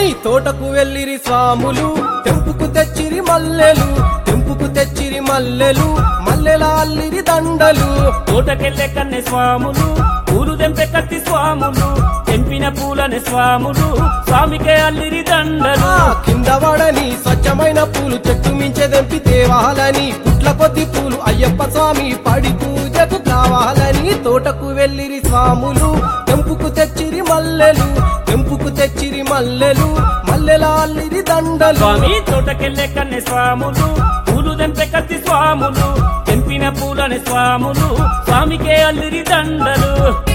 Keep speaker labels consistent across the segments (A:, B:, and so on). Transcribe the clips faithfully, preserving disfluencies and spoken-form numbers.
A: స్వామి తోటకు వెళ్ళిరి స్వాములు తెంపుకు తెచ్చిరి మల్లెలు తెంపుకు తెచ్చిరి మల్లెలు మల్లెల అల్లిరి దండలు
B: తోటకెళ్ళే కన్నె స్వాములు పూలు తెంపే కత్తి స్వాములు తెంపిన పూలనే స్వాములు స్వామికే అల్లిరి దండలు
A: ఆ కింద వడని స్వచ్ఛమైన పూలు చెట్టు మించె తెంపి తేవాలని పుట్ల కొద్ది పూలు అయ్యప్ప స్వామి పడి పూజకు కావాలని తోటకు వెళ్ళిరి స్వాములు తెంపుకు తెచ్చిరి మల్లెలు తెంపుకు తెచ్చిరి మల్లెలు మల్లెల అల్లిరి దండలు
B: స్వామి తోటకెళ్ళే కన్నె స్వాములు పూలు తెంపే కత్తి స్వాములు తెంపిన పూలనే స్వాములు స్వామికే అల్లిరి దండలు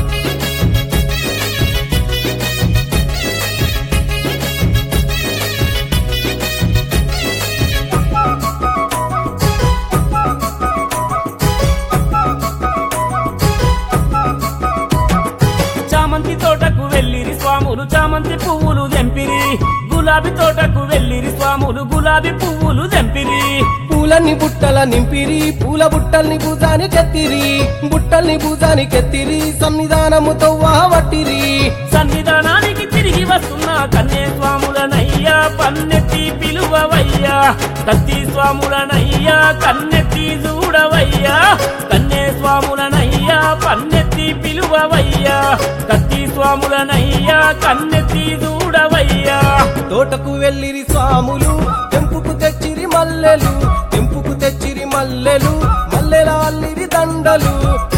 B: చామంతి తోటకు వెళ్ళిరి స్వాములు చామంతి పువ్వులు తెంపిరి గులాబీ తోటకు వెళ్ళిరి స్వాములు గులాబీ పువ్వులు తెంపిరి
A: పూలన్ని బుట్టల నింపిరి పూల బుట్టల్ని భుజానికెత్తిరి బుట్టల్ని భుజానికెత్తిరి సన్నిధానముతో వావట్టిరి
B: సన్నిధానానికి తిరిగి వస్తున్న కన్నే స్వాములనయ్యా పన్నెత్తి పిలువవయ్యా కత్తి స్వాములనయ్యా కన్నెత్తి చూడవయ్యా కన్నే స్వాములనయ్యా పన్నెత్తి పిలువవయ్యా కత్తి స్వాములనయ్యా కన్నెత్తి చూడవయ్యా
A: తోటకు వెళ్ళిరి స్వాములు తెంపుకు తెచ్చిరి మల్లెలు తెంపుకు తెచ్చిరి మల్లెలు మల్లెల అల్లిరి దండలు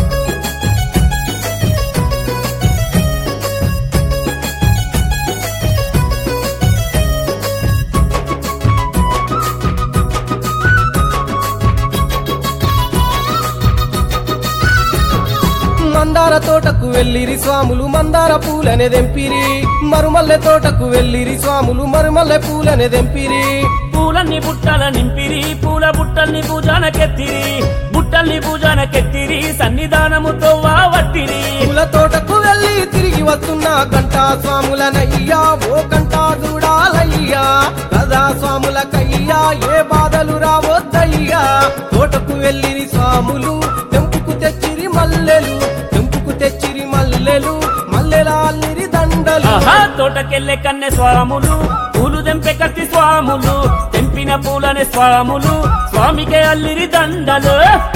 A: మందార తోటకు వెళ్ళిరి స్వాములు మందార పూలనే దెంపిరి మరుమల్లె తోటకు వెళ్ళిరి స్వాములు మరుమల్లె పూలనే దెంపిరి
B: పూలన్ని బుట్టల నింపిరి పూల బుట్టల్ని పూజానకెత్తిరి బుట్టల్ని పూజానకెత్తిరి సన్నిధానముతో వావట్టిరి
A: పూల తోటకు వెళ్ళి తిరిగి వస్తున్న గంటా స్వాములనయ్యా ఓ గంటా చూడాలయ్యా కదా స్వాములకయ్యా ఏ బాధలు రావద్దయ్యా తోటకు వెళ్ళిరి స్వాములు తెంపుకు తెచ్చిరి మల్లెలు తెంపుకు తెచ్చిరి మల్లెలు మల్లెల అల్లిరి దండలు
B: ఆహా తోటకెళ్ళే కన్నె స్వాములు పూలు తెంపే కత్తి స్వాములు తెంపిన పూలనే స్వాములు స్వామికే అల్లిరి దండలు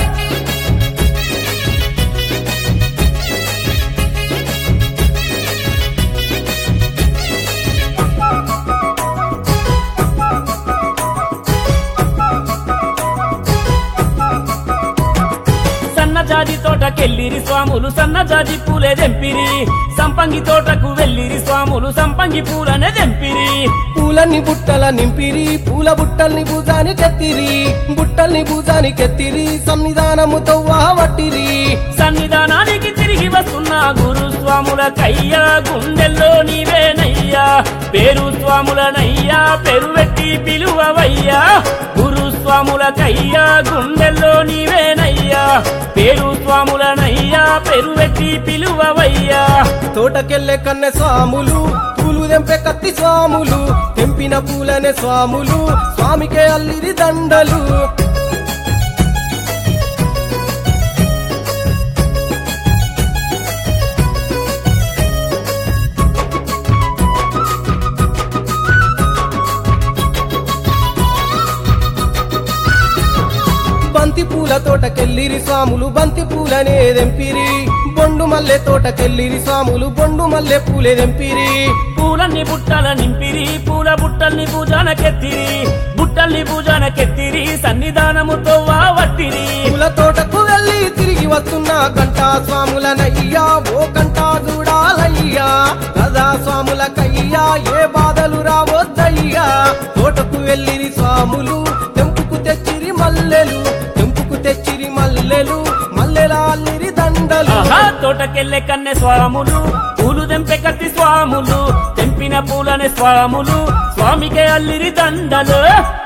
B: సన్నజాజి తోటకెళ్ళిరి స్వాములు సన్నజాజి పూలే దెంపిరి సంపంగి తోటకు వెళ్ళిరి స్వాములు సంపంగి పూలనే దెంపిరి
A: పూలన్ని బుట్టల నింపిరి పూల బుట్టల్ని భుజానికెత్తిరి బుట్టల్ని భుజానికెత్తిరి సన్నిధానముతో వావట్టిరి
B: సన్నిధానానికి తిరిగి వస్తున్న గురు స్వాములకయ్యా గుండెల్లో నీవేనయ్యా పేరు స్వాములనయ్యా పెరువెట్టి పిలువవయ్యా గురు స్వాములకయ్యా గుండెల్లో నీవేనయ్యా పేరు స్వాములనయ్యా పెరువెట్టి పిలువవయ్యా
A: తోటకెళ్ళే కన్నె స్వాములు పూలు తెంపే కత్తి స్వాములు తెంపిన పూలనే స్వాములు స్వామికే అల్లిరి దండలు బంతి పూల తోటకెళ్ళిరి స్వాములు బంతి పూలనే దెంపిరి బొండు మల్లె తోటకెళ్ళిరి స్వాములు బొండు మల్లె పూలే దెంపిరి
B: పూలన్ని బుట్టల నింపిరి పూల బుట్టల్ని పూజానకెత్తిరి బుట్టల్ని పూజానకెత్తిరి సన్నిధానముతో వావట్టిరి
A: పూల తోటకు వెళ్ళి తిరిగి వస్తున్న గంటా స్వాములనయ్యా ఓ గంటా చూడాలయ్యా కదా స్వాములకయ్యా ఏ బాధలు రావద్దయ్యా తోటకు వెళ్ళిరి స్వాములు తెంపుకు తెచ్చిరి మల్లెలు తెంపుకు తెచ్చిరి మల్లెలు మల్లెల అల్లిరి దండలు
B: ఆహా తోటకెళ్ళే కన్నె స్వాములు పూలు తెంపే కత్తి స్వాములు తెంపిన పూలనే స్వాములు స్వామికే అల్లిరి దండలు